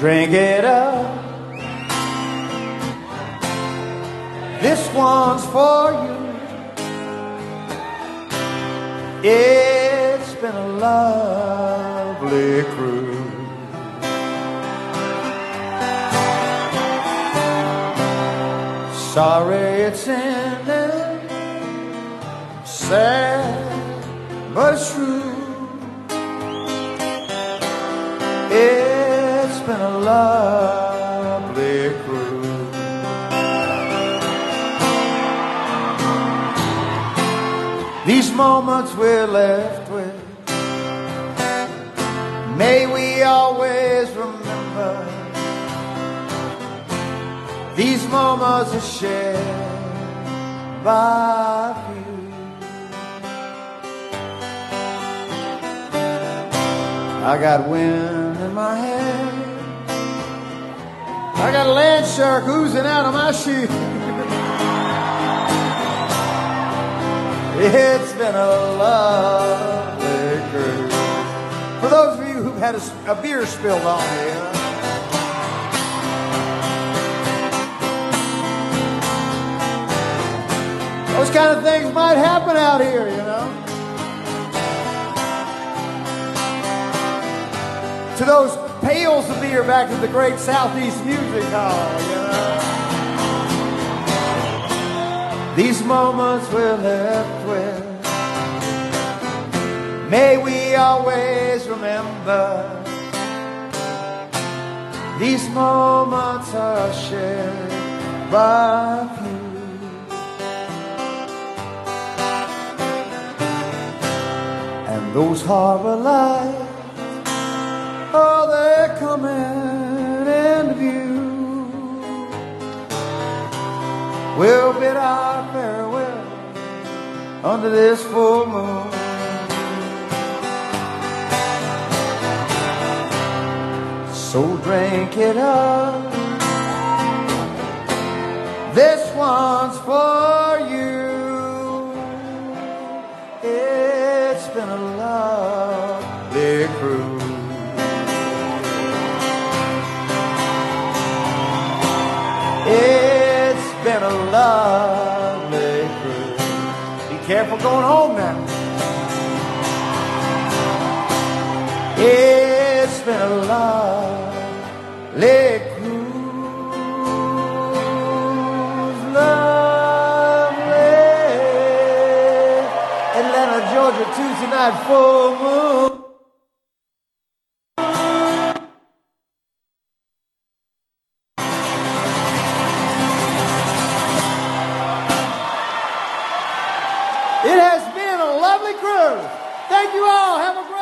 drink it up. This one's for you. It's been a lovely cruise. Sorry it's ending, sad but it's true. It's been a lovely cruise. These moments we're left with, may we always remember. These moments are shared by few. I got wind in my hair, I got a land shark oozing out of my shoe. It's been a lovely cruise. For those of you who've had a beer spilled on you, those kind of things might happen out here, you know. To those pails of beer back at the Great Southeast Music Hall, you know. These moments we're left with, may we always remember. These moments are shared by few. And those harbor lights, oh, they're coming into view. We'll bid our farewell under this full moon. So drink it up, this one's for you. It's been a lovely cruise. It's been a lovely cruise. Be careful going home now. It's been a lovely cruise, lovely. Atlanta, Georgia, Tuesday night, full moon. It has been a lovely cruise. Thank you all. Have a great